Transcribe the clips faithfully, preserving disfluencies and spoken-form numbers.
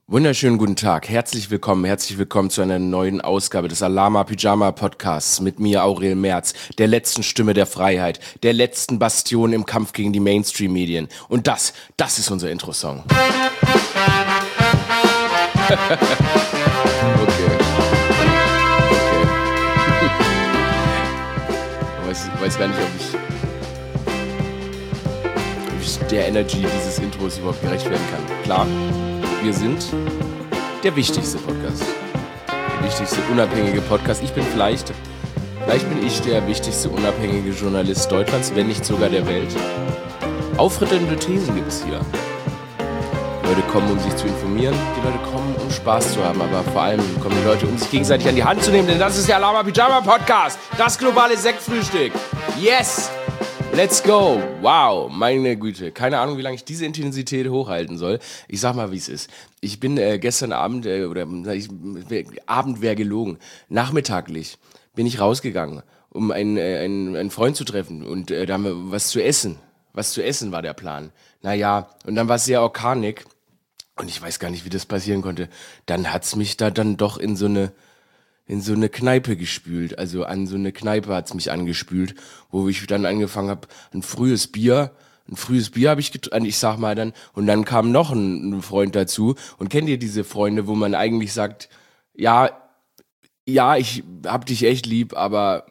Wunderschönen guten Tag, herzlich willkommen, herzlich willkommen zu einer neuen Ausgabe des Alama Pyjama Podcasts mit mir, Aurel Merz, der letzten Stimme der Freiheit, der letzten Bastion im Kampf gegen die Mainstream-Medien. Und das, das ist unser Intro-Song. Okay. Okay. Ich weiß, ich weiß gar nicht, ob ich, ob ich der Energy dieses Intros überhaupt gerecht werden kann. Klar. Wir sind der wichtigste Podcast, der wichtigste unabhängige Podcast. Ich bin vielleicht, vielleicht bin ich der wichtigste unabhängige Journalist Deutschlands, wenn nicht sogar der Welt. Aufrüttelnde Thesen gibt es hier. Die Leute kommen, um sich zu informieren, die Leute kommen, um Spaß zu haben, aber vor allem kommen die Leute, um sich gegenseitig an die Hand zu nehmen, denn das ist der Alama Pyjama Podcast, das globale Sektfrühstück. Yes! Let's go! Wow, meine Güte. Keine Ahnung, wie lange ich diese Intensität hochhalten soll. Ich sag mal, wie es ist. Ich bin äh, gestern Abend, äh, oder ich, Abend wäre gelogen, nachmittaglich bin ich rausgegangen, um einen, äh, einen, einen Freund zu treffen. Und äh, da haben wir was zu essen. Was zu essen war der Plan. Naja, und dann war es sehr orkanig. Und ich weiß gar nicht, wie das passieren konnte. Dann hat's mich da dann doch in so eine... in so eine Kneipe gespült, also an so eine Kneipe hat's mich angespült, wo ich dann angefangen habe, ein frühes Bier, ein frühes Bier habe ich getrunken, ich sag mal dann, und dann kam noch ein, ein Freund dazu, und kennt ihr diese Freunde, wo man eigentlich sagt, ja, ja, ich hab dich echt lieb, aber,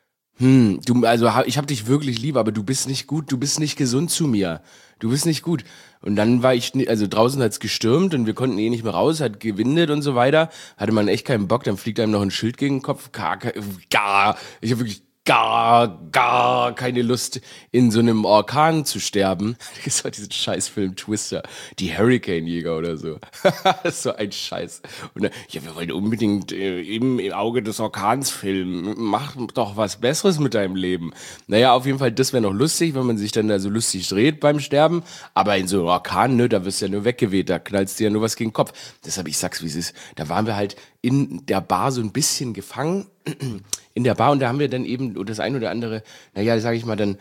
hm, du, also ich hab dich wirklich lieb, aber du bist nicht gut, du bist nicht gesund zu mir, du bist nicht gut. Und dann war ich, also draußen hat's gestürmt und wir konnten eh nicht mehr raus, hat gewindet und so weiter. Hatte man echt keinen Bock, dann fliegt einem noch ein Schild gegen den Kopf. Gar, gar, ich habe wirklich gar, gar keine Lust, in so einem Orkan zu sterben. Das ist doch diesen Scheißfilm Twister, die Hurricane-Jäger oder so. Das ist so ein Scheiß. Und dann, ja, wir wollen unbedingt äh, im, im Auge des Orkans filmen. Mach doch was Besseres mit deinem Leben. Naja, auf jeden Fall, das wäre noch lustig, wenn man sich dann da so lustig dreht beim Sterben. Aber in so einem Orkan, ne, da wirst du ja nur weggeweht, da knallst dir ja nur was gegen den Kopf. Deshalb, ich sag's, wie es ist. Da waren wir halt in der Bar so ein bisschen gefangen. In der Bar, und da haben wir dann eben das ein oder andere, naja, sage ich mal, dann,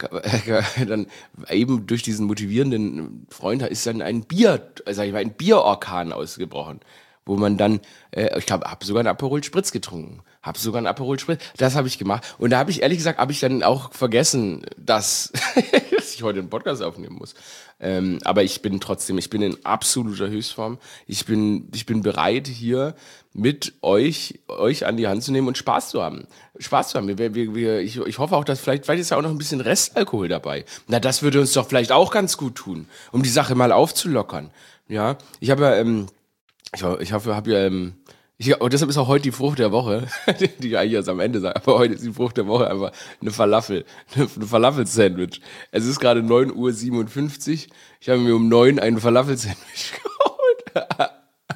dann eben durch diesen motivierenden Freund ist dann ein Bier, sag ich mal, ein Bierorkan ausgebrochen, wo man dann, äh, ich glaube, habe sogar einen Aperol Spritz getrunken, habe sogar einen Aperol Spritz, das habe ich gemacht, und da habe ich ehrlich gesagt, habe ich dann auch vergessen, dass, dass ich heute einen Podcast aufnehmen muss. Ähm, aber ich bin trotzdem, ich bin in absoluter Höchstform. Ich bin, ich bin bereit, hier mit euch, euch an die Hand zu nehmen und Spaß zu haben. Spaß zu haben. Wir, wir, wir, ich, ich hoffe auch, dass vielleicht, vielleicht ist ja auch noch ein bisschen Restalkohol dabei. Na, das würde uns doch vielleicht auch ganz gut tun, um die Sache mal aufzulockern. Ja, ich habe ja, ähm, ich, ich hoffe, habe ja, ähm, Ich, und deshalb ist auch heute die Frucht der Woche, die ich eigentlich erst am Ende sage, aber heute ist die Frucht der Woche einfach eine Falafel, eine Falafel-Sandwich. Es ist gerade neun Uhr siebenundfünfzig, ich habe mir um neun ein Falafel-Sandwich geholt.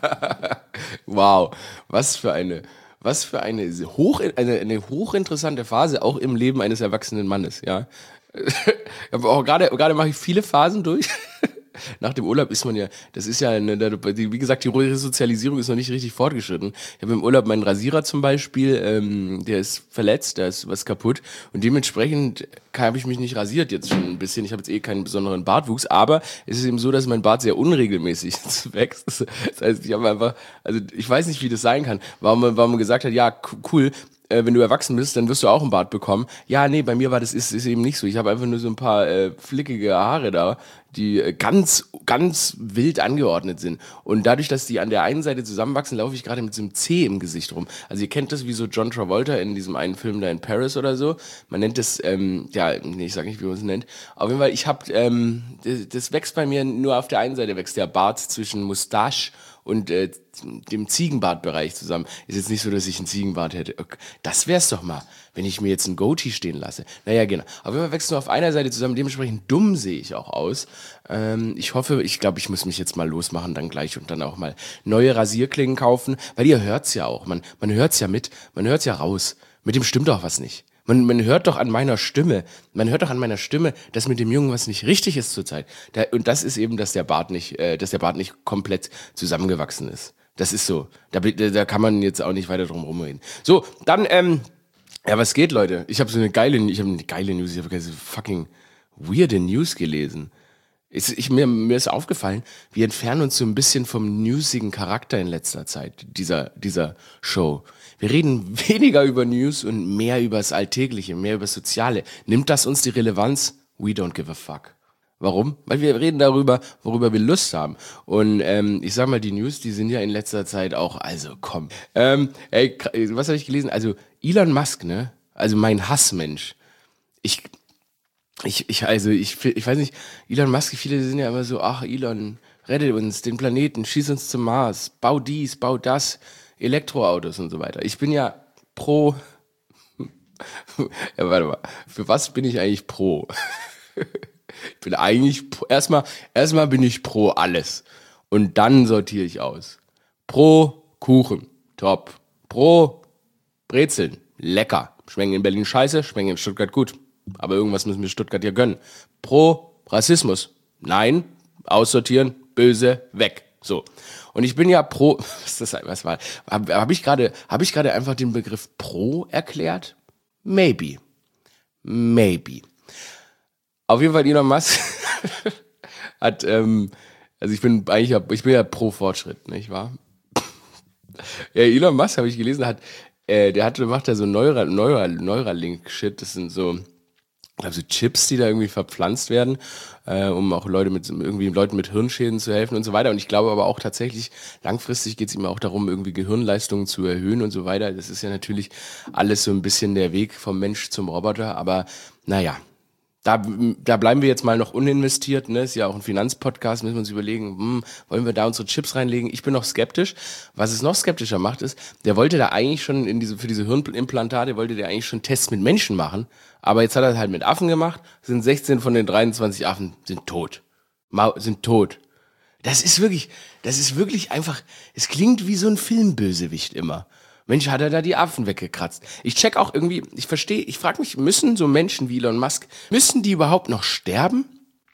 Wow, was für eine, was für eine, hoch, eine, eine hochinteressante Phase, auch im Leben eines erwachsenen Mannes, ja. Aber auch gerade, gerade mache ich viele Phasen durch. Nach dem Urlaub ist man ja, das ist ja, eine, wie gesagt, die Resozialisierung ist noch nicht richtig fortgeschritten. Ich habe im Urlaub meinen Rasierer zum Beispiel, ähm, der ist verletzt, da ist was kaputt, und dementsprechend habe ich mich nicht rasiert jetzt schon ein bisschen. Ich habe jetzt eh keinen besonderen Bartwuchs, aber es ist eben so, dass mein Bart sehr unregelmäßig wächst. Das heißt, ich habe einfach, also ich weiß nicht, wie das sein kann, warum man, warum man gesagt hat, ja, cool, wenn du erwachsen bist, dann wirst du auch einen Bart bekommen. Ja, nee, bei mir war das ist, ist eben nicht so. Ich habe einfach nur so ein paar äh, flickige Haare da, die äh, ganz, ganz wild angeordnet sind. Und dadurch, dass die an der einen Seite zusammenwachsen, laufe ich gerade mit so einem C im Gesicht rum. Also ihr kennt das wie so John Travolta in diesem einen Film da in Paris oder so. Man nennt das, ähm, ja, nee, ich sag nicht, wie man es nennt. Auf jeden Fall, ich habe, ähm, das, das wächst bei mir nur auf der einen Seite, wächst der Bart zwischen Mustache und äh, dem Ziegenbartbereich zusammen. Ist jetzt nicht so, dass ich einen Ziegenbart hätte. Okay. Das wär's doch mal, wenn ich mir jetzt einen Goatee stehen lasse. Naja, genau. Aber wenn wir wächst nur auf einer Seite zusammen, dementsprechend dumm sehe ich auch aus. Ähm, ich hoffe, ich glaube, ich muss mich jetzt mal losmachen dann gleich und dann auch mal neue Rasierklingen kaufen, weil ihr hört's ja auch. Man, man hört's ja mit, man hört's ja raus. Mit dem stimmt doch was nicht. Man, man hört doch an meiner Stimme, man hört doch an meiner Stimme, dass mit dem Jungen was nicht richtig ist zurzeit. Da, und das ist eben, dass der Bart nicht, äh, dass der Bart nicht komplett zusammengewachsen ist. Das ist so. Da, da kann man jetzt auch nicht weiter drum rumreden. So, dann, ähm, ja, was geht, Leute? Ich habe so eine geile, ich habe eine geile News, ich habe so fucking weirde News gelesen. Ist, ich, mir, mir ist aufgefallen, wir entfernen uns so ein bisschen vom newsigen Charakter in letzter Zeit, dieser, dieser Show. Wir reden weniger über News und mehr über das Alltägliche, mehr über das Soziale. Nimmt das uns die Relevanz? We don't give a fuck. Warum? Weil wir reden darüber, worüber wir Lust haben. Und ähm, ich sag mal, die News, die sind ja in letzter Zeit auch, also komm. Ähm, ey, was habe ich gelesen? Also Elon Musk, ne? Also mein Hassmensch. Ich, ich, ich, also ich, ich weiß nicht, Elon Musk, viele sind ja immer so, ach Elon, rette uns, den Planeten, schieß uns zum Mars, bau dies, bau das, Elektroautos und so weiter. Ich bin ja pro, ja warte mal, für was bin ich eigentlich pro? Ich bin eigentlich, erstmal, erstmal bin ich pro alles. Und dann sortiere ich aus. Pro Kuchen, top. Pro Brezeln, lecker. Schmecken in Berlin scheiße, schmecken in Stuttgart gut. Aber irgendwas müssen wir Stuttgart ja gönnen. Pro Rassismus, nein. Aussortieren, böse, weg. So. Und ich bin ja pro, was ist das, was war, habe hab ich gerade, habe ich gerade einfach den Begriff pro erklärt? Maybe. Maybe. Auf jeden Fall Elon Musk hat, ähm, also ich bin eigentlich, ich bin ja pro Fortschritt, nicht wahr? Ja, Elon Musk, habe ich gelesen, hat, äh, der hatte, macht da so Neural, Neural, Neuralink-Shit, das sind so, also Chips, die da irgendwie verpflanzt werden, äh, um auch Leute mit, irgendwie Leuten mit Hirnschäden zu helfen und so weiter. Und ich glaube aber auch tatsächlich, langfristig geht es ihm auch darum, irgendwie Gehirnleistungen zu erhöhen und so weiter. Das ist ja natürlich alles so ein bisschen der Weg vom Mensch zum Roboter, aber naja. Da, da bleiben wir jetzt mal noch uninvestiert, ne? Ist ja auch ein Finanzpodcast, müssen wir uns überlegen, hm, wollen wir da unsere Chips reinlegen? Ich bin noch skeptisch. Was es noch skeptischer macht, ist, der wollte da eigentlich schon in diese, für diese Hirnimplantate, wollte der eigentlich schon Tests mit Menschen machen. Aber jetzt hat er es halt mit Affen gemacht, sind sechzehn von den dreiundzwanzig Affen sind tot. Ma- sind tot. Das ist wirklich, das ist wirklich einfach, es klingt wie so ein Filmbösewicht immer. Mensch, hat er da die Affen weggekratzt. Ich check auch irgendwie, ich verstehe, ich frage mich, müssen so Menschen wie Elon Musk, müssen die überhaupt noch sterben?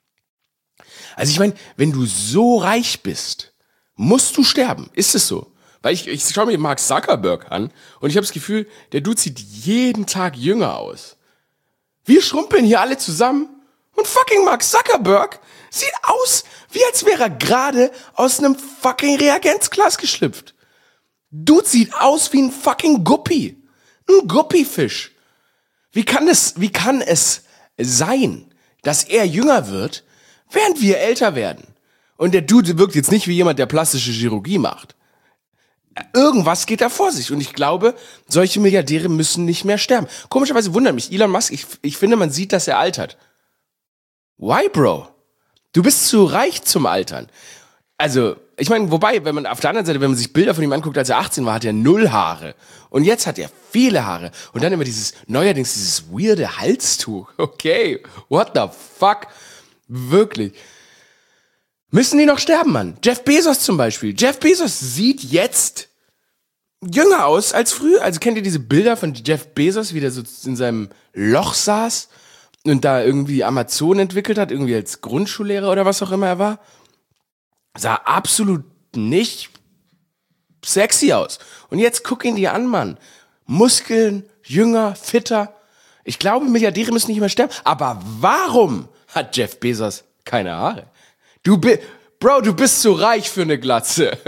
Also ich meine, wenn du so reich bist, musst du sterben. Ist es so? Weil ich, ich schaue mir Mark Zuckerberg an und ich habe das Gefühl, der Dude sieht jeden Tag jünger aus. Wir schrumpeln hier alle zusammen und fucking Mark Zuckerberg sieht aus, wie als wäre er gerade aus einem fucking Reagenzglas geschlüpft. Dude sieht aus wie ein fucking Guppi. Ein Guppifisch. Wie kann es, wie kann es sein, dass er jünger wird, während wir älter werden? Und der Dude wirkt jetzt nicht wie jemand, der plastische Chirurgie macht. Irgendwas geht da vor sich. Und ich glaube, solche Milliardäre müssen nicht mehr sterben. Komischerweise wundert mich Elon Musk, ich, ich finde, man sieht, dass er altert. Why, Bro? Du bist zu reich zum Altern. Also, ich meine, wobei, wenn man auf der anderen Seite, wenn man sich Bilder von ihm anguckt, als er achtzehn war, hat er null Haare. Und jetzt hat er viele Haare. Und dann immer dieses, neuerdings dieses weirde Halstuch. Okay, what the fuck? Wirklich. Müssen die noch sterben, Mann? Jeff Bezos zum Beispiel. Jeff Bezos sieht jetzt jünger aus als früher. Also kennt ihr diese Bilder von Jeff Bezos, wie der so in seinem Loch saß und da irgendwie Amazon entwickelt hat, irgendwie als Grundschullehrer oder was auch immer er war? Sah absolut nicht sexy aus. Und jetzt guck ihn dir an, Mann. Muskeln, jünger, fitter. Ich glaube, Milliardäre müssen nicht mehr sterben. Aber warum hat Jeff Bezos keine Haare? Du bist, Bro, du bist zu reich für eine Glatze.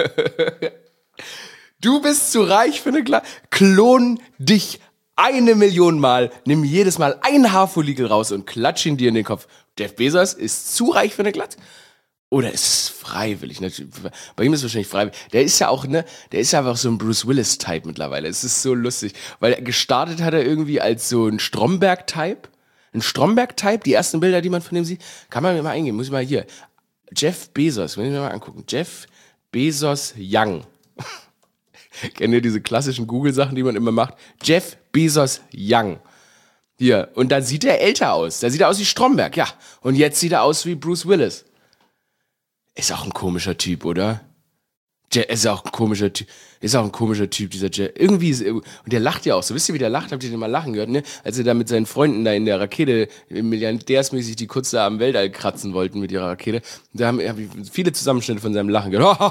Du bist zu reich für eine Glatze. Klon dich eine Million Mal, nimm jedes Mal ein Haarfollikel raus und klatsch ihn dir in den Kopf. Jeff Bezos ist zu reich für eine Glatze? Oder ist es freiwillig? Bei ihm ist es wahrscheinlich freiwillig. Der ist ja auch, ne, der ist ja einfach so ein Bruce Willis-Type mittlerweile. Es ist so lustig. Weil gestartet hat er irgendwie als so ein Stromberg-Type. Ein Stromberg-Type, die ersten Bilder, die man von dem sieht, kann man mir mal eingeben. Muss ich mal hier. Jeff Bezos, muss ich mir mal angucken. Jeff Bezos Young. Kennt ihr diese klassischen Google-Sachen, die man immer macht? Jeff Bezos Young. Hier. Und dann sieht er älter aus. Da sieht er aus wie Stromberg, ja. Und jetzt sieht er aus wie Bruce Willis. Ist auch ein komischer Typ, oder? Je- Ist auch ein komischer Typ. Ist auch ein komischer Typ, dieser Jeff. Irgendwie ist, und der lacht ja auch so. Wisst ihr, wie der lacht? Habt ihr den mal lachen gehört, ne? Als er da mit seinen Freunden da in der Rakete, milliardärsmäßig, die kurz da am Weltall kratzen wollten mit ihrer Rakete. Da haben, hab ich viele Zusammenschnitte von seinem Lachen gehört.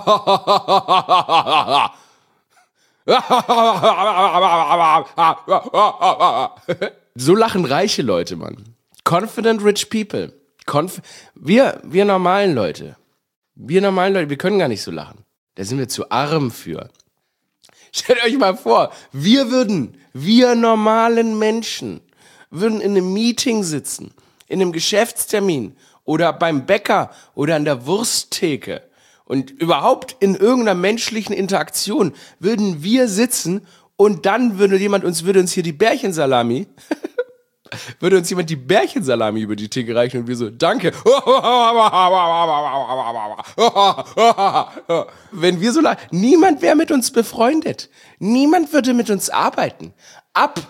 So lachen reiche Leute, Mann. Confident rich people. Konf- wir, wir normalen Leute, wir normalen Leute, wir können gar nicht so lachen. Da sind wir zu arm für. Stellt euch mal vor, wir würden, wir normalen Menschen, würden in einem Meeting sitzen, in einem Geschäftstermin oder beim Bäcker oder an der Wursttheke und überhaupt in irgendeiner menschlichen Interaktion würden wir sitzen und dann würde jemand uns, würde uns hier die Bärchensalami, würde uns jemand die Bärchensalami über die Theke reichen und wir so, danke. Wenn wir so lachen, niemand wäre mit uns befreundet. Niemand würde mit uns arbeiten. Ab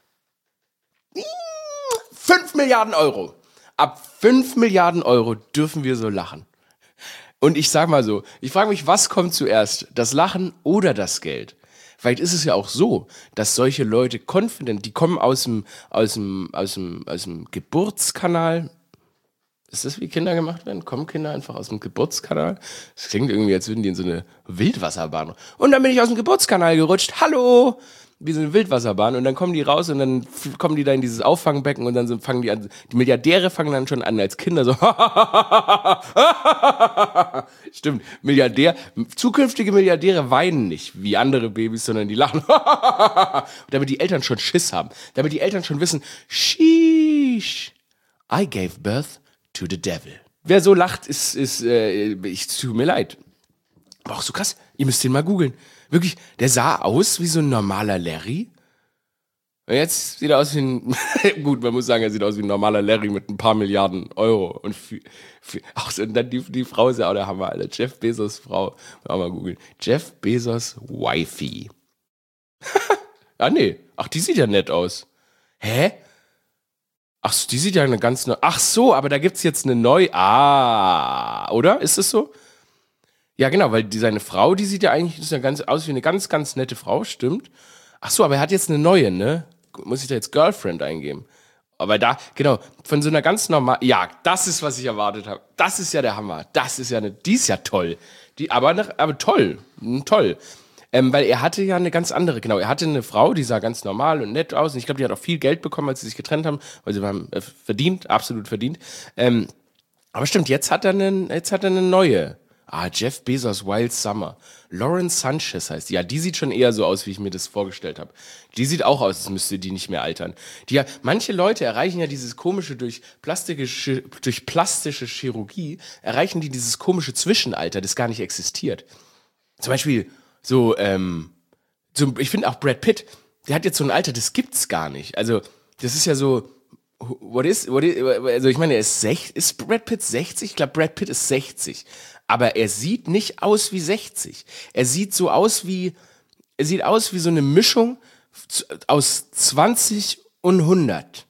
fünf Milliarden Euro. Ab fünf Milliarden Euro dürfen wir so lachen. Und ich sag mal so, ich frage mich, was kommt zuerst? Das Lachen oder das Geld? Vielleicht ist es ja auch so, dass solche Leute confident, die kommen aus dem, aus dem, aus dem, aus dem Geburtskanal. Ist das, wie Kinder gemacht werden? Kommen Kinder einfach aus dem Geburtskanal? Das klingt irgendwie, als würden die in so eine Wildwasserbahn. Und dann bin ich aus dem Geburtskanal gerutscht. Hallo! Wie so eine Wildwasserbahn. Und dann kommen die raus und dann f- kommen die da in dieses Auffangbecken und dann so fangen die an. Die Milliardäre fangen dann schon an als Kinder so. Stimmt, Milliardär. Zukünftige Milliardäre weinen nicht wie andere Babys, sondern die lachen. Damit die Eltern schon Schiss haben. Damit die Eltern schon wissen, sheesh, I gave birth to the devil. Wer so lacht, ist, ist, äh, ich tut mir leid. Aber auch so krass, ihr müsst den mal googeln. Wirklich, der sah aus wie so ein normaler Larry. Und jetzt sieht er aus wie ein, gut, man muss sagen, er sieht aus wie ein normaler Larry mit ein paar Milliarden Euro. Und für, für, auch so, und dann die, die Frau ist ja auch der Hammer, Alter. Jeff Bezos Frau. Auch mal googeln. Jeff Bezos Wifey. Ah, nee. Ach, die sieht ja nett aus. Hä? Ach, die sieht ja eine ganz neue. Ach so, aber da gibt's jetzt eine neue. Ah, oder? Ist es so? Ja, genau, weil die, seine Frau, die sieht ja eigentlich ist ja ganz, aus wie eine ganz, ganz nette Frau, stimmt. Ach so, aber er hat jetzt eine neue, ne? Muss ich da jetzt Girlfriend eingeben? Aber da, genau, von so einer ganz normalen, ja, das ist, was ich erwartet habe. Das ist ja der Hammer. Das ist ja eine, die ist ja toll. Die, aber, nach- aber toll, Hm, toll. Ähm, weil er hatte ja eine ganz andere, genau, er hatte eine Frau, die sah ganz normal und nett aus. Und ich glaube, die hat auch viel Geld bekommen, als sie sich getrennt haben, weil sie haben äh, verdient, absolut verdient. Ähm, aber stimmt, jetzt hat er eine, jetzt hat er eine neue. Ah, Jeff Bezos Wild Summer. Lauren Sanchez heißt die. Ja, die sieht schon eher so aus, wie ich mir das vorgestellt habe. Die sieht auch aus, als müsste die nicht mehr altern. Die ja, manche Leute erreichen ja dieses komische durch plastische, durch plastische Chirurgie, erreichen die dieses komische Zwischenalter, das gar nicht existiert. Zum Beispiel so, ähm, so ich finde auch Brad Pitt, der hat jetzt so ein Alter, das gibt's gar nicht. Also, das ist ja so, what is, what is, also ich meine, er ist sechzig, ist Brad Pitt sechzig? Ich glaube, Brad Pitt ist sechzig. Aber er sieht nicht aus wie sechzig. Er sieht so aus wie, er sieht aus wie so eine Mischung z- aus zwanzig und hundert.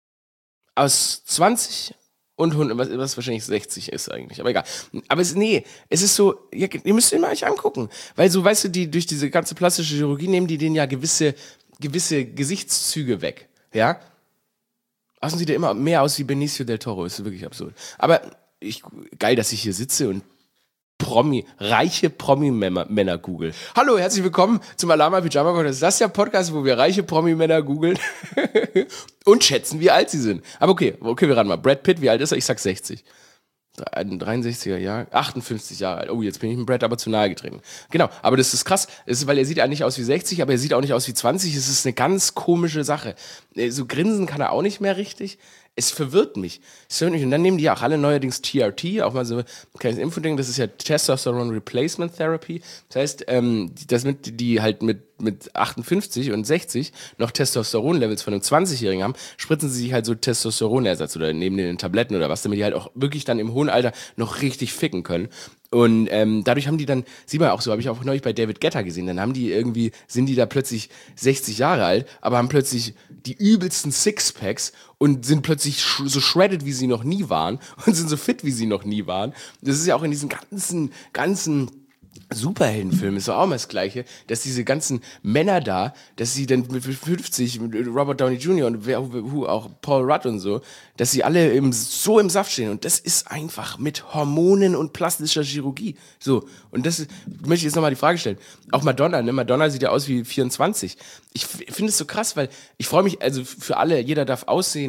Aus zwanzig und hundert, was, was wahrscheinlich sechzig ist eigentlich, aber egal. Aber es, nee, es ist so, ihr, ihr müsst ihn mal euch angucken. Weil so, weißt du, die, durch diese ganze plastische Chirurgie nehmen die denen ja gewisse, gewisse Gesichtszüge weg. Ja? Außerdem sieht er immer mehr aus wie Benicio del Toro, ist wirklich absurd. Aber ich, geil, dass ich hier sitze und Promi, reiche Promi-Männer googeln. Hallo, herzlich willkommen zum Alama Pyjama Podcast. Das ist der Podcast, wo wir reiche Promi-Männer googeln und schätzen, wie alt sie sind. Aber okay, okay, wir raten mal. Brad Pitt, wie alt ist er? Ich sag sechzig. Ein dreiundsechziger Jahr, achtundfünfzig Jahre alt. Oh, jetzt bin ich dem Brad aber zu nahe getreten. Genau, aber das ist krass, das ist, weil er sieht ja nicht aus wie sechzig, aber er sieht auch nicht aus wie zwanzig. Es ist eine ganz komische Sache. So grinsen kann er auch nicht mehr richtig. Es verwirrt mich. Es verwirrt mich. Und dann nehmen die ja auch alle neuerdings T R T, auch mal so ein kleines Infoding, das ist ja Testosterone Replacement Therapy. Das heißt, ähm, das mit, die halt mit, mit achtundfünfzig und sechzig noch Testosteronlevels von einem zwanzigjährigen haben, spritzen sie sich halt so Testosteronersatz oder nehmen den in Tabletten oder was, damit die halt auch wirklich dann im hohen Alter noch richtig ficken können. Und ähm, dadurch haben die dann, sieht man auch so, habe ich auch neulich bei David Guetta gesehen, dann haben die irgendwie, sind die da plötzlich sechzig Jahre alt, aber haben plötzlich die übelsten Sixpacks und sind plötzlich sch- so shredded, wie sie noch nie waren und sind so fit, wie sie noch nie waren. Das ist ja auch in diesen ganzen, ganzen Superheldenfilm ist doch auch mal das Gleiche, dass diese ganzen Männer da, dass sie dann mit fünfzig, mit Robert Downey Junior und wer, who, auch Paul Rudd und so, dass sie alle im, so im Saft stehen. Und das ist einfach mit Hormonen und plastischer Chirurgie. So, und das ist, möchte ich jetzt nochmal die Frage stellen. Auch Madonna, ne? Madonna sieht ja aus wie vierundzwanzig. Ich f- finde es so krass, weil ich freue mich, also für alle, jeder darf aussehen,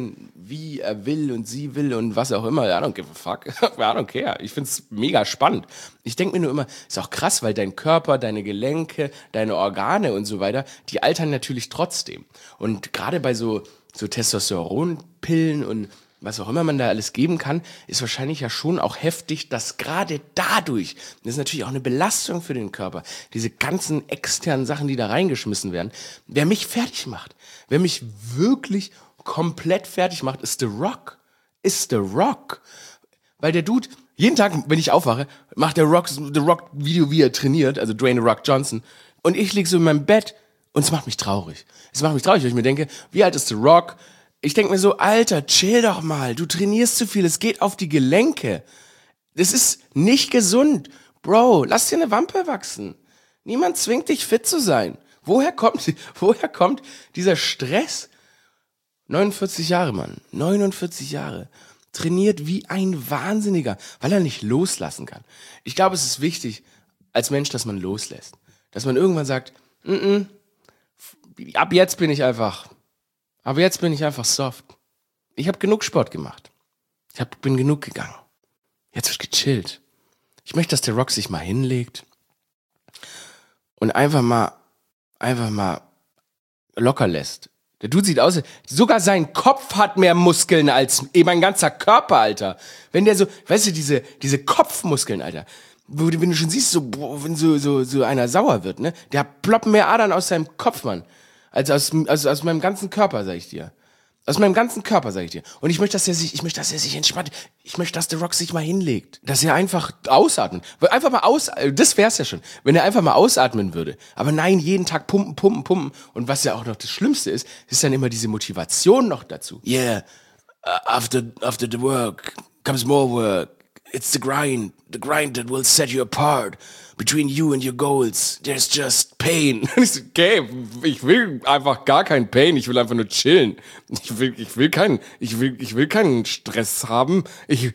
wie er will und sie will und was auch immer. I don't give a fuck. I don't care. Ich find's mega spannend. Ich denke mir nur immer, ist auch krass, weil dein Körper, deine Gelenke, deine Organe und so weiter, die altern natürlich trotzdem. Und gerade bei so, so Testosteronpillen und was auch immer man da alles geben kann, ist wahrscheinlich ja schon auch heftig, dass gerade dadurch, das ist natürlich auch eine Belastung für den Körper, diese ganzen externen Sachen, die da reingeschmissen werden, wer mich fertig macht, wer mich wirklich komplett fertig macht, ist The Rock. Ist The Rock. Weil der Dude, jeden Tag, wenn ich aufwache, macht der Rock, The Rock Video, wie er trainiert, also Dwayne The Rock Johnson, und ich liege so in meinem Bett und es macht mich traurig. Es macht mich traurig, weil ich mir denke, wie alt ist The Rock? Ich denke mir so, Alter, chill doch mal, du trainierst zu viel, es geht auf die Gelenke. Das ist nicht gesund. Bro, lass dir eine Wampe wachsen. Niemand zwingt dich, fit zu sein. Woher kommt, woher kommt dieser Stress? neunundvierzig Jahre, Mann. neunundvierzig Jahre. Trainiert wie ein Wahnsinniger, weil er nicht loslassen kann. Ich glaube, es ist wichtig, als Mensch, dass man loslässt. Dass man irgendwann sagt, mm-mm, ab jetzt bin ich einfach... Aber jetzt bin ich einfach soft. Ich habe genug Sport gemacht. Ich hab, bin genug gegangen. Jetzt wird gechillt. Ich möchte, dass der Rock sich mal hinlegt und einfach mal, einfach mal locker lässt. Der Dude sieht aus, sogar sein Kopf hat mehr Muskeln als eben mein ganzer Körper, Alter. Wenn der so, weißt du, diese, diese Kopfmuskeln, Alter. Wo, wenn du schon siehst, so, boah, wenn so, so, so einer sauer wird, ne? Der ploppen mehr Adern aus seinem Kopf, Mann. Also aus, also aus meinem ganzen Körper, sag ich dir. Aus meinem ganzen Körper, sag ich dir. Und ich möchte, dass er sich, ich möchte, dass er sich entspannt. Ich möchte, dass The Rock sich mal hinlegt. Dass er einfach ausatmet. Einfach mal aus, das wär's ja schon. Wenn er einfach mal ausatmen würde. Aber nein, jeden Tag pumpen, pumpen, pumpen. Und was ja auch noch das Schlimmste ist, ist dann immer diese Motivation noch dazu. Yeah, after, after the work comes more work. It's the grind. The grind that will set you apart. Between you and your goals, there's just pain. Okay, ich will einfach gar keinen Pain, ich will einfach nur chillen. Ich will, ich will keinen, ich will, ich will keinen Stress haben. Ich,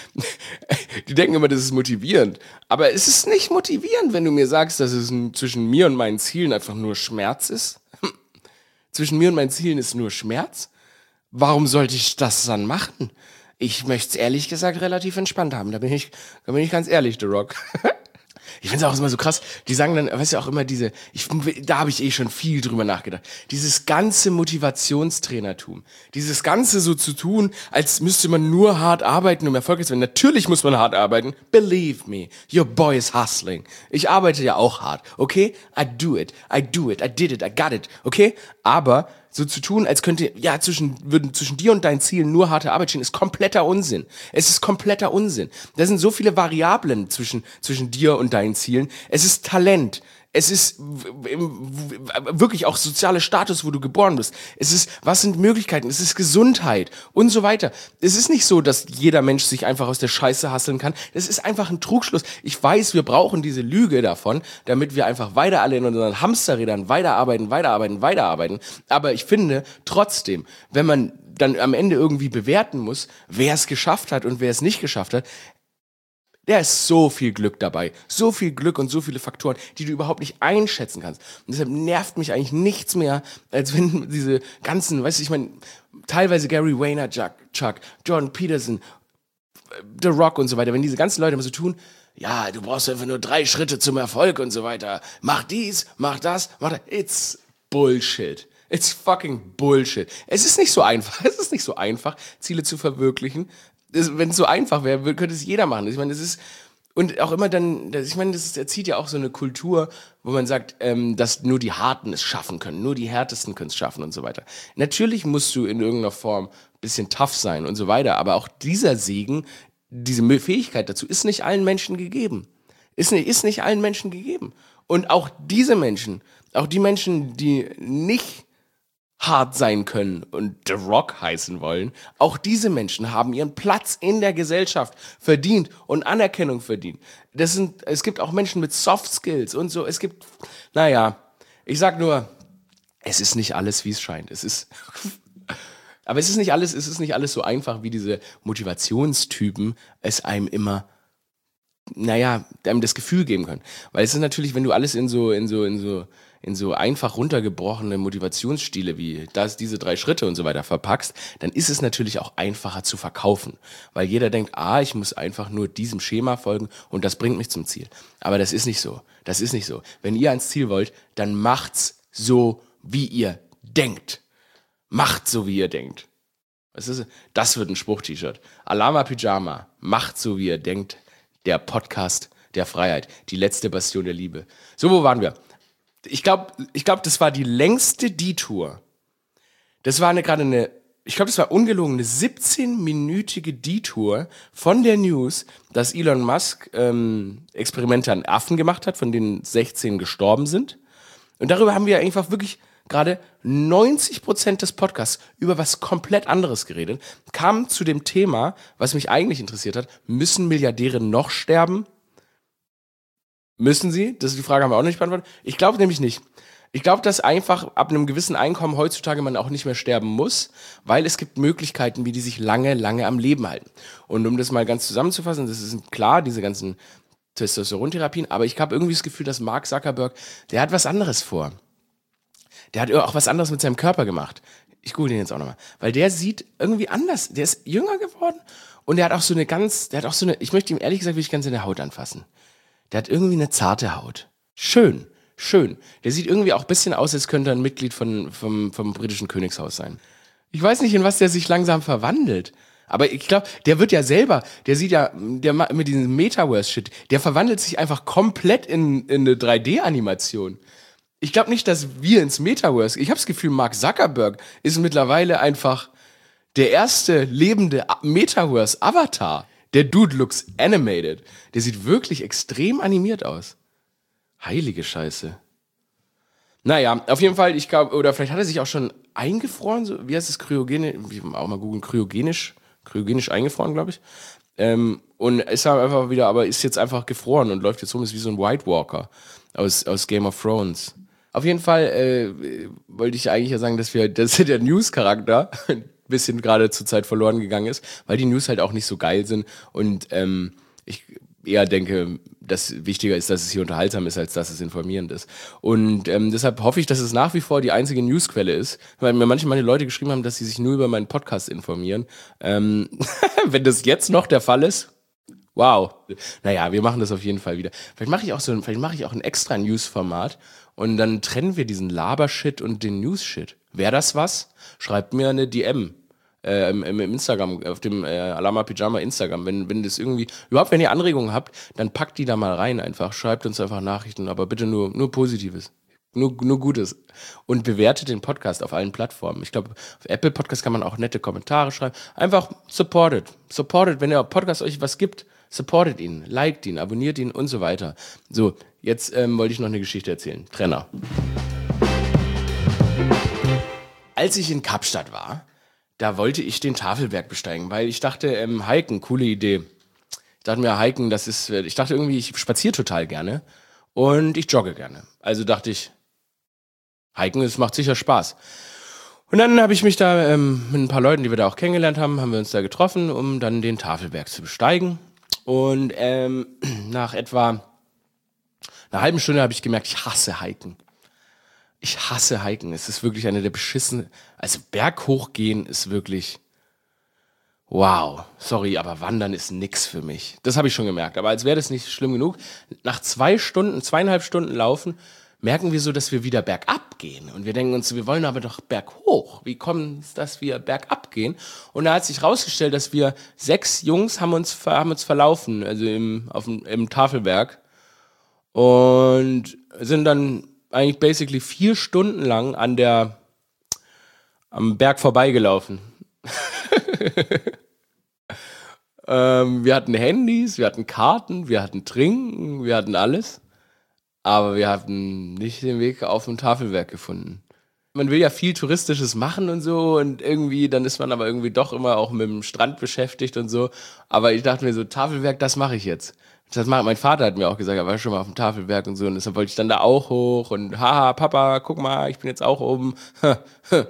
die denken immer, das ist motivierend. Aber es ist nicht motivierend, wenn du mir sagst, dass es zwischen mir und meinen Zielen einfach nur Schmerz ist. Zwischen mir und meinen Zielen ist nur Schmerz. Warum sollte ich das dann machen? Ich möchte es ehrlich gesagt relativ entspannt haben. Da bin ich, da bin ich ganz ehrlich, The Rock. Ich finde es auch immer so krass, die sagen dann, weißt du, auch immer diese, ich, da habe ich eh schon viel drüber nachgedacht, dieses ganze Motivationstrainertum, dieses ganze so zu tun, als müsste man nur hart arbeiten, um erfolgreich zu werden. Natürlich muss man hart arbeiten, believe me, your boy is hustling. Ich arbeite ja auch hart, okay? I do it, I do it, I did it, I got it, okay? Aber so zu tun, als könnte, ja, zwischen, würden zwischen dir und deinen Zielen nur harte Arbeit stehen, ist kompletter Unsinn. Es ist kompletter Unsinn. Da sind so viele Variablen zwischen, zwischen dir und deinen Zielen. Es ist Talent. Es ist wirklich auch sozialer Status, wo du geboren bist. Es ist, was sind Möglichkeiten? Es ist Gesundheit und so weiter. Es ist nicht so, dass jeder Mensch sich einfach aus der Scheiße hasseln kann. Es ist einfach ein Trugschluss. Ich weiß, wir brauchen diese Lüge davon, damit wir einfach weiter alle in unseren Hamsterrädern weiterarbeiten, weiterarbeiten, weiterarbeiten. Aber ich finde trotzdem, wenn man dann am Ende irgendwie bewerten muss, wer es geschafft hat und wer es nicht geschafft hat, da ist so viel Glück dabei. So viel Glück und so viele Faktoren, die du überhaupt nicht einschätzen kannst. Und deshalb nervt mich eigentlich nichts mehr, als wenn diese ganzen, weißt du, ich meine, teilweise Gary Vaynerchuk, Chuck, Jordan Peterson, The Rock und so weiter, wenn diese ganzen Leute immer so tun, ja, du brauchst einfach nur drei Schritte zum Erfolg und so weiter. Mach dies, mach das, mach das. It's Bullshit. It's fucking Bullshit. Es ist nicht so einfach. Es ist nicht so einfach, Ziele zu verwirklichen. Wenn es so einfach wäre, könnte es jeder machen. Ich meine, das ist, und auch immer dann, das, ich meine, das ist, erzieht ja auch so eine Kultur, wo man sagt, ähm, dass nur die Harten es schaffen können, nur die Härtesten können es schaffen und so weiter. Natürlich musst du in irgendeiner Form ein bisschen tough sein und so weiter, aber auch dieser Segen, diese Fähigkeit dazu, ist nicht allen Menschen gegeben. Ist nicht, ist nicht allen Menschen gegeben. Und auch diese Menschen, auch die Menschen, die nicht hart sein können und The Rock heißen wollen, auch diese Menschen haben ihren Platz in der Gesellschaft verdient und Anerkennung verdient. Das sind, es gibt auch Menschen mit Soft Skills und so. Es gibt, naja, ich sag nur, es ist nicht alles, wie es scheint. Es ist, aber es ist nicht alles, es ist nicht alles so einfach, wie diese Motivationstypen es einem immer naja, einem das Gefühl geben können. Weil es ist natürlich, wenn du alles in so, in so, in so, in so einfach runtergebrochene Motivationsstile wie das, diese drei Schritte und so weiter verpackst, dann ist es natürlich auch einfacher zu verkaufen. Weil jeder denkt, ah, ich muss einfach nur diesem Schema folgen und das bringt mich zum Ziel. Aber das ist nicht so. Das ist nicht so. Wenn ihr ans Ziel wollt, dann macht's so, wie ihr denkt. Macht so, wie ihr denkt. Was ist, das wird ein Spruch-T-Shirt. Alama Pyjama. Macht so, wie ihr denkt. Der Podcast der Freiheit. Die letzte Bastion der Liebe. So, wo waren wir? Ich glaube, ich glaub, das war die längste Detour. Das war eine, gerade eine, ich glaube, das war ungelogen, eine siebzehnminütige Detour von der News, dass Elon Musk ähm, Experimente an Affen gemacht hat, von denen sechzehn gestorben sind. Und darüber haben wir einfach wirklich gerade neunzig Prozent des Podcasts über was komplett anderes geredet. Kam zu dem Thema, was mich eigentlich interessiert hat, müssen Milliardäre noch sterben? Müssen sie? Das ist die Frage, haben wir auch nicht beantwortet. Ich glaube nämlich nicht. Ich glaube, dass einfach ab einem gewissen Einkommen heutzutage man auch nicht mehr sterben muss, weil es gibt Möglichkeiten, wie die sich lange, lange am Leben halten. Und um das mal ganz zusammenzufassen, das ist klar, diese ganzen Testosterontherapien, aber ich habe irgendwie das Gefühl, dass Mark Zuckerberg, der hat was anderes vor. Der hat auch was anderes mit seinem Körper gemacht. Ich google den jetzt auch nochmal. Weil der sieht irgendwie anders, der ist jünger geworden und der hat auch so eine ganz, der hat auch so eine, ich möchte ihm ehrlich gesagt wirklich ganz in der Haut anfassen. Der hat irgendwie eine zarte Haut. Schön, schön. Der sieht irgendwie auch ein bisschen aus, als könnte er ein Mitglied von, vom, vom britischen Königshaus sein. Ich weiß nicht, in was der sich langsam verwandelt. Aber ich glaube, der wird ja selber, der sieht ja, der mit diesem Metaverse-Shit, der verwandelt sich einfach komplett in, in eine drei D-Animation. Ich glaube nicht, dass wir ins Metaverse, ich habe das Gefühl, Mark Zuckerberg ist mittlerweile einfach der erste lebende Metaverse-Avatar. Der Dude looks animated. Der sieht wirklich extrem animiert aus. Heilige Scheiße. Naja, auf jeden Fall, ich glaube, oder vielleicht hat er sich auch schon eingefroren, so, wie heißt das, kryogenisch, auch mal googeln, kryogenisch, kryogenisch eingefroren, glaube ich. Ähm, und ist halt einfach wieder, aber ist jetzt einfach gefroren und läuft jetzt rum, ist wie so ein White Walker aus, aus Game of Thrones. Auf jeden Fall äh, wollte ich eigentlich ja sagen, dass wir, dass der News-Charakter ein bisschen gerade zur Zeit verloren gegangen ist, weil die News halt auch nicht so geil sind und ähm, ich eher denke, dass wichtiger ist, dass es hier unterhaltsam ist, als dass es informierend ist. Und ähm, deshalb hoffe ich, dass es nach wie vor die einzige Newsquelle ist, weil mir manchmal Leute geschrieben haben, dass sie sich nur über meinen Podcast informieren. Ähm, wenn das jetzt noch der Fall ist, wow. Naja, wir machen das auf jeden Fall wieder. Vielleicht mache ich auch so, vielleicht mache ich auch ein extra News-Format und dann trennen wir diesen Laber-Shit und den News-Shit. Wäre das was? Schreibt mir eine D M. Äh, im, im Instagram, auf dem äh, Alama Pyjama Instagram, wenn, wenn das irgendwie, überhaupt wenn ihr Anregungen habt, dann packt die da mal rein einfach, schreibt uns einfach Nachrichten, aber bitte nur, nur Positives, nur, nur Gutes und bewertet den Podcast auf allen Plattformen. Ich glaube, auf Apple Podcast kann man auch nette Kommentare schreiben, einfach supportet, supportet, wenn der Podcast euch was gibt, supportet ihn, liked ihn, abonniert ihn und so weiter. So, jetzt ähm, wollte ich noch eine Geschichte erzählen, Trenner. Als ich in Kapstadt war, da wollte ich den Tafelberg besteigen, weil ich dachte, ähm, hiken, coole Idee. Ich dachte mir, hiken, das ist, ich dachte irgendwie, ich spaziere total gerne und ich jogge gerne. Also dachte ich, hiken, das macht sicher Spaß. Und dann habe ich mich da ähm, mit ein paar Leuten, die wir da auch kennengelernt haben, haben wir uns da getroffen, um dann den Tafelberg zu besteigen. Und ähm, nach etwa einer halben Stunde habe ich gemerkt, ich hasse hiken. Ich hasse Hiken. Es ist wirklich eine der beschissenen. Also Berg hochgehen ist wirklich. Wow. Sorry, aber Wandern ist nix für mich. Das habe ich schon gemerkt. Aber als wäre das nicht schlimm genug. Nach zwei Stunden, zweieinhalb Stunden Laufen, merken wir so, dass wir wieder bergab gehen. Und wir denken uns, wir wollen aber doch berghoch. Wie kommt es, dass wir bergab gehen? Und da hat sich rausgestellt, dass wir sechs Jungs haben uns, haben uns verlaufen, also im, auf dem, im Tafelberg. Und sind dann eigentlich basically vier Stunden lang an der, am Berg vorbeigelaufen. ähm, wir hatten Handys, wir hatten Karten, wir hatten Trinken, wir hatten alles. Aber wir hatten nicht den Weg auf den Tafelberg gefunden. Man will ja viel Touristisches machen und so und irgendwie, dann ist man aber irgendwie doch immer auch mit dem Strand beschäftigt und so. Aber ich dachte mir so, Tafelberg, das mache ich jetzt. Das macht, mein Vater hat mir auch gesagt, er war schon mal auf dem Tafelberg und so und deshalb wollte ich dann da auch hoch und haha, Papa, guck mal, ich bin jetzt auch oben.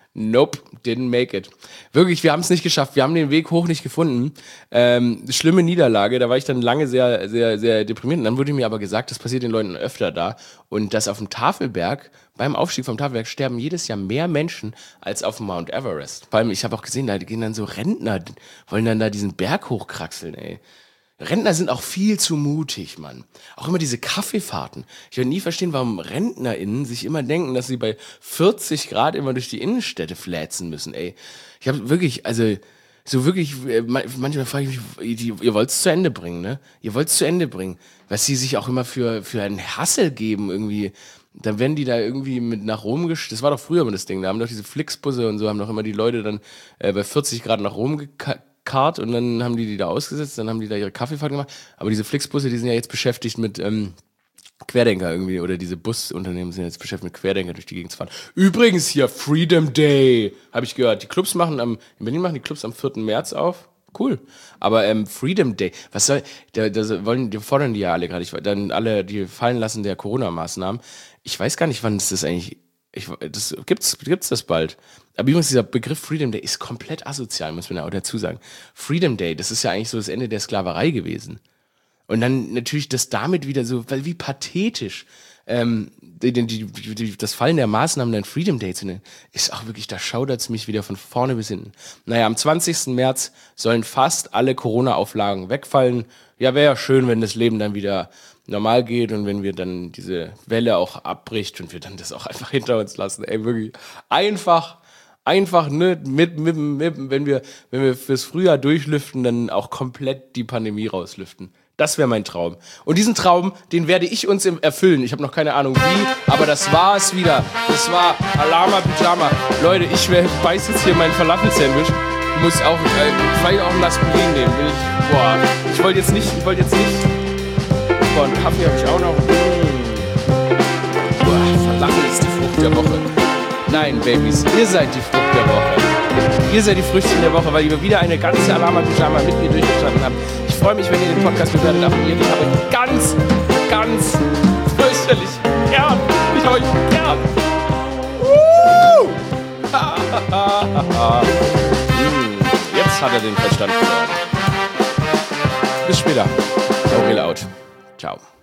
Nope, didn't make it. Wirklich, wir haben es nicht geschafft. Wir haben den Weg hoch nicht gefunden. Ähm, schlimme Niederlage. Da war ich dann lange sehr, sehr, sehr deprimiert. Und dann wurde mir aber gesagt, das passiert den Leuten öfter da. Und dass auf dem Tafelberg, beim Aufstieg vom Tafelberg, sterben jedes Jahr mehr Menschen als auf dem Mount Everest. Vor allem, ich habe auch gesehen, da gehen dann so Rentner, wollen dann da diesen Berg hochkraxeln, ey. Rentner sind auch viel zu mutig, Mann. Auch immer diese Kaffeefahrten. Ich werde nie verstehen, warum RentnerInnen sich immer denken, dass sie bei vierzig Grad immer durch die Innenstädte fläzen müssen, ey. Ich habe wirklich, also, so wirklich, manchmal frage ich mich, ihr wollt es zu Ende bringen, ne? Ihr wollt es zu Ende bringen. Was sie sich auch immer für, für einen Hassel geben, irgendwie. Dann werden die da irgendwie mit nach Rom gesch... Das war doch früher immer das Ding. Da haben doch diese Flixbusse und so, haben doch immer die Leute dann äh, bei vierzig Grad nach Rom gekackt. Kart und dann haben die die da ausgesetzt, dann haben die da ihre Kaffeefahrt gemacht. Aber diese Flixbusse, die sind ja jetzt beschäftigt mit ähm, Querdenker irgendwie, oder diese Busunternehmen sind jetzt beschäftigt mit Querdenker durch die Gegend zu fahren. Übrigens hier, Freedom Day, habe ich gehört. Die Clubs machen am, in Berlin machen die Clubs am vierten März auf. Cool. Aber ähm, Freedom Day, was soll, da, da wollen, die fordern die ja alle gerade, ich, dann alle die fallen lassen der Corona-Maßnahmen. Ich weiß gar nicht, wann ist das eigentlich, ich, das, gibt's, gibt's das bald? Aber übrigens, dieser Begriff Freedom Day ist komplett asozial, muss man ja auch dazu sagen. Freedom Day, das ist ja eigentlich so das Ende der Sklaverei gewesen. Und dann natürlich das damit wieder so, weil wie pathetisch, ähm, die, die, die, das Fallen der Maßnahmen dann Freedom Day zu nennen, ist auch wirklich, da schaudert's mich wieder von vorne bis hinten. Naja, am zwanzigsten März sollen fast alle Corona-Auflagen wegfallen. Ja, wäre ja schön, wenn das Leben dann wieder normal geht und wenn wir dann diese Welle auch abbricht und wir dann das auch einfach hinter uns lassen. Ey, wirklich einfach, einfach, ne, mit, mit, mit, wenn wir, wenn wir fürs Frühjahr durchlüften, dann auch komplett die Pandemie rauslüften. Das wäre mein Traum. Und diesen Traum, den werde ich uns erfüllen. Ich habe noch keine Ahnung wie, aber das war es wieder. Das war Alama Pyjama. Leute, ich beiß jetzt hier mein Falafel-Sandwich. Muss auch, äh, vielleicht auch ein Aspirin nehmen. Bin ich, boah, ich wollte jetzt nicht, ich wollte jetzt nicht. Boah, einen Kaffee habe ich auch noch. Boah, Falafel ist die Frucht der Woche. Nein, Babys, ihr seid die Frucht der Woche. Ihr seid die Früchtchen der Woche, weil ihr wieder eine ganze Alama Pyjama mit mir durchgestanden habt. Ich freue mich, wenn ihr den Podcast bewertet, abonniert. Ich habe euch ganz, ganz fürchterlich gern. Ich habe euch gern. Uh! Jetzt hat er den Verstand verloren. Bis später. Aurel out. Ciao.